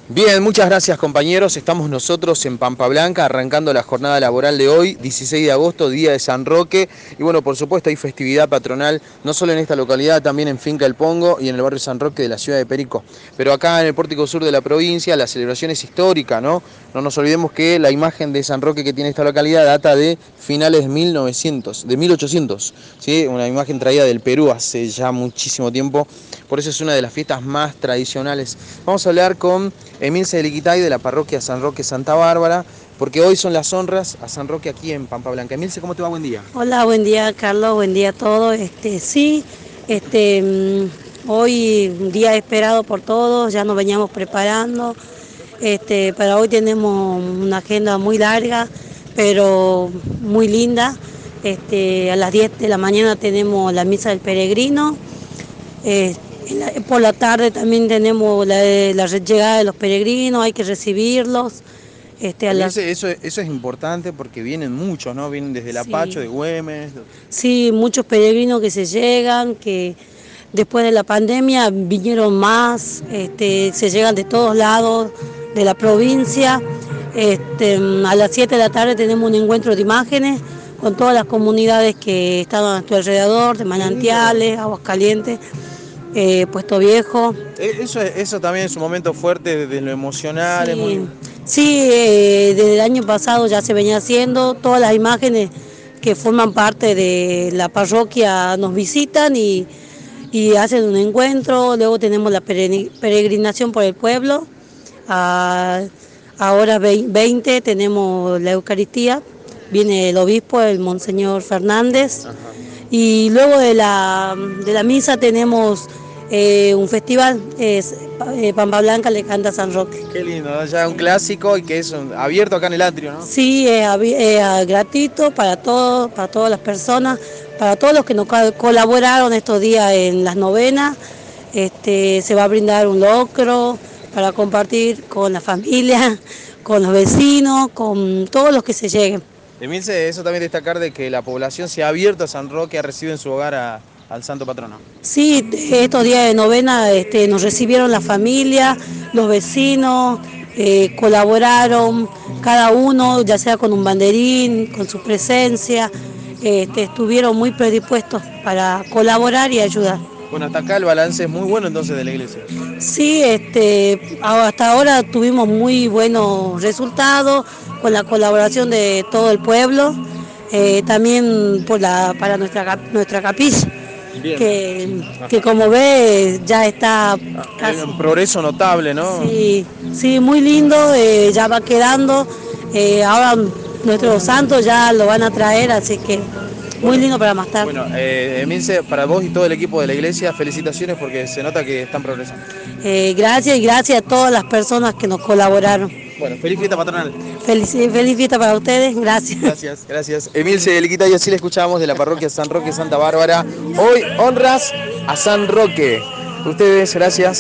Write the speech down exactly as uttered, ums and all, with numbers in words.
Bien, muchas gracias compañeros. Estamos nosotros en Pampa Blanca arrancando la jornada laboral de hoy, dieciséis de agosto, día de San Roque. Y bueno, por supuesto hay festividad patronal, no solo en esta localidad, también en Finca El Pongo y en el barrio San Roque de la ciudad de Perico. Pero acá en el pórtico sur de la provincia la celebración es histórica, ¿no? No nos olvidemos que la imagen de San Roque que tiene esta localidad data de finales de mil novecientos, de mil ochocientos, ¿sí? Una imagen traída del Perú hace ya muchísimo tiempo. Por eso es una de las fiestas más tradicionales. Vamos a hablar con Emilce de Liquitay de la parroquia San Roque Santa Bárbara, porque hoy son las honras a San Roque aquí en Pampa Blanca. Emilce, ¿cómo te va? Buen día. Hola, buen día Carlos, buen día a todos. Este, sí, este, mm, hoy un día esperado por todos, ya nos veníamos preparando. Este, para hoy tenemos una agenda muy larga, pero muy linda. Este, a las diez de la mañana tenemos la misa del peregrino. Eh, la, por la tarde también tenemos la, la llegada de los peregrinos, hay que recibirlos. Este, a las... Eso, eso es importante porque vienen muchos, ¿no? Vienen desde el Apacho, Sí. de Güemes. Sí, muchos peregrinos que se llegan, que después de la pandemia vinieron más, este, se llegan de todos lados de la provincia. Este, a las siete de la tarde tenemos un encuentro de imágenes con todas las comunidades que están a nuestro alrededor, de Manantiales, Aguascalientes, eh, Puesto Viejo. Eso, eso también es un momento fuerte de lo emocional. Sí, es muy... sí, eh, desde el año pasado ya se venía haciendo, todas las imágenes que forman parte de la parroquia nos visitan y, y hacen un encuentro. Luego tenemos la peregrinación por el pueblo. A, ahora veinte tenemos la Eucaristía, viene el obispo, el Monseñor Fernández. Ajá. Y luego de la, de la misa tenemos eh, un festival, es eh, Pampa Blanca le canta a San Roque. Qué lindo, ¿no? Ya un clásico y que es un, abierto acá en el atrio, ¿no? Sí, es, es gratuito para todos, para todas las personas, para todos los que nos colaboraron estos días en las novenas. Este, se va a brindar un locro para compartir con la familia, con los vecinos, con todos los que se lleguen. Emilce, eso también destacar de que la población se ha abierto a San Roque, ha recibido en su hogar a, al santo patrono. Sí, estos días de novena este, nos recibieron la familia, los vecinos, eh, colaboraron, cada uno, ya sea con un banderín, con su presencia, este, estuvieron muy predispuestos para colaborar y ayudar. Bueno, hasta acá el balance es muy bueno entonces de la iglesia. Sí, este, hasta ahora tuvimos muy buenos resultados con la colaboración de todo el pueblo, eh, también por la, para nuestra, nuestra capilla. Que, que como ve ya está casi... un progreso notable, ¿no? Sí, sí, muy lindo, eh, ya va quedando, eh, ahora nuestros santos ya lo van a traer, así que muy bueno, lindo para más tarde. Bueno, eh, Emilce, para vos y todo el equipo de la iglesia, felicitaciones porque se nota que están progresando. Eh, gracias y gracias a todas las personas que nos colaboraron. Bueno, feliz fiesta patronal. Feliz, feliz fiesta para ustedes, gracias. Gracias, gracias. Emilce de Liquitay, así le escuchamos de la parroquia San Roque Santa Bárbara. Hoy honras a San Roque. Ustedes, gracias.